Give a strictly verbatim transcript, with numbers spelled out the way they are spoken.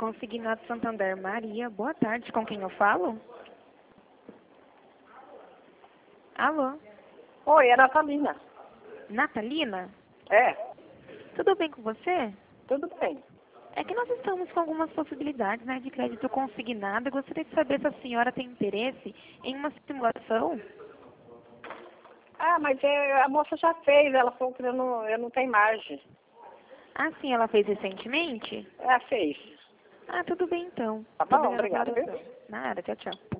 Consignado Santander. Maria, boa tarde. Com quem eu falo? Alô? Oi, é Natalina. Natalina? É, Tudo bem com você? tudo bem. É que nós estamos com algumas possibilidades, né, de crédito consignado. Eu gostaria de saber se a senhora tem interesse em uma simulação. Ah, mas é, a moça já fez, ela falou que eu não, eu não tenho margem. Ah, sim, ela fez recentemente? Ela fez. Ah, tudo bem então. Tá Muito bom, obrigada obrigada, pela viu? atenção. Nada, tchau, tchau.